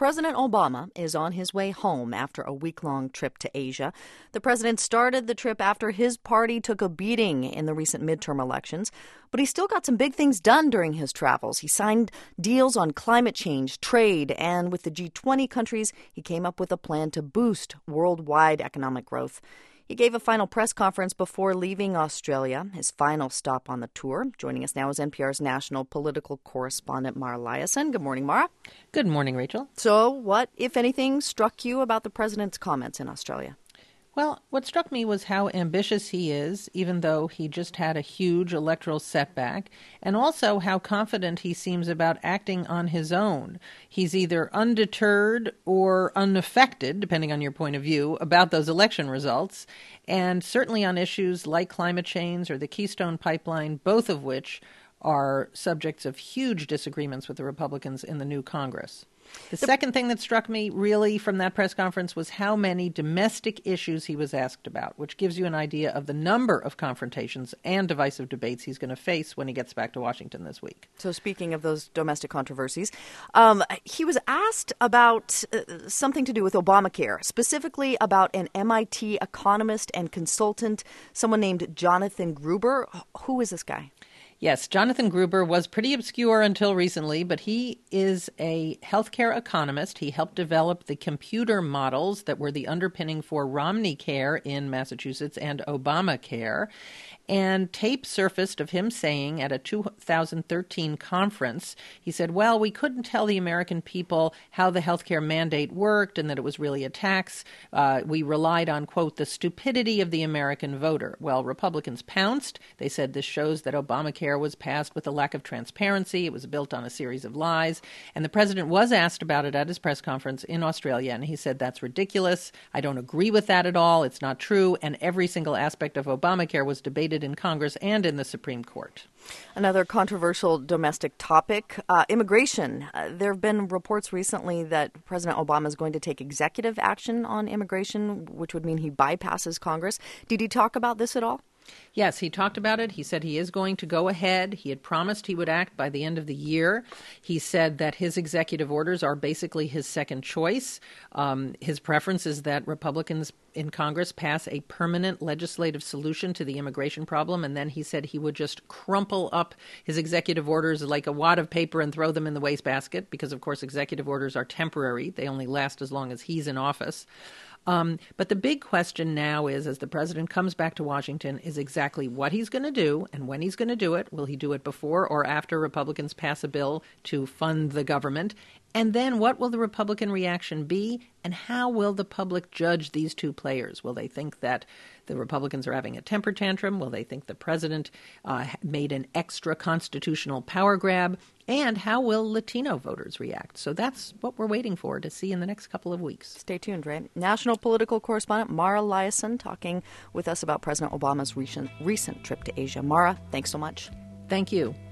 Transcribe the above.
President Obama is on his way home after a week-long trip to Asia. The president started the trip after his party took a beating in the recent midterm elections, but he still got some big things done during his travels. He signed deals on climate change, trade, and with the G20 countries, he came up with a plan to boost worldwide economic growth. He gave a final press conference before leaving Australia, his final stop on the tour. Joining us now is NPR's national political correspondent, Mara Liasson. Good morning, Mara. Good morning, Rachel. So what, if anything, struck you about the president's comments in Australia? Well, what struck me was how ambitious he is, even though he just had a huge electoral setback, and also how confident he seems about acting on his own. He's either undeterred or unaffected, depending on your point of view, about those election results, and certainly on issues like climate change or the Keystone Pipeline, both of which are subjects of huge disagreements with the Republicans in the new Congress. The second thing that struck me really from that press conference was how many domestic issues he was asked about, which gives you an idea of the number of confrontations and divisive debates he's going to face when he gets back to Washington this week. So speaking of those domestic controversies, he was asked about something to do with Obamacare, specifically about an MIT economist and consultant, someone named Jonathan Gruber. Who is this guy? Yes, Jonathan Gruber was pretty obscure until recently, but he is a healthcare economist. He helped develop the computer models that were the underpinning for Romney Care in Massachusetts and Obamacare. And tape surfaced of him saying at a 2013 conference, he said, well, we couldn't tell the American people how the healthcare mandate worked and that it was really a tax. We relied on, quote, the stupidity of the American voter. Well, Republicans pounced. They said this shows that Obamacare was passed with a lack of transparency. It was built on a series of lies. And the president was asked about it at his press conference in Australia, and he said, that's ridiculous. I don't agree with that at all. It's not true. And every single aspect of Obamacare was debated in Congress and in the Supreme Court. Another controversial domestic topic, immigration. There have been reports recently that President Obama is going to take executive action on immigration, which would mean he bypasses Congress. Did he talk about this at all? Yes, he talked about it. He said he is going to go ahead. He had promised he would act by the end of the year. He said that his executive orders are basically his second choice. His preference is that Republicans in Congress pass a permanent legislative solution to the immigration problem. And then he said he would just crumple up his executive orders like a wad of paper and throw them in the wastebasket because, of course, executive orders are temporary. They only last as long as he's in office. But the big question now is, as the president comes back to Washington, is exactly what he's going to do and when he's going to do it. Will he do it before or after Republicans pass a bill to fund the government? And then what will the Republican reaction be? And how will the public judge these two players? Will they think that the Republicans are having a temper tantrum? Will they think the president made an extra constitutional power grab? And how will Latino voters react? So that's what we're waiting for to see in the next couple of weeks. Stay tuned, right? National political correspondent Mara Liasson talking with us about President Obama's recent trip to Asia. Mara, thanks so much. Thank you.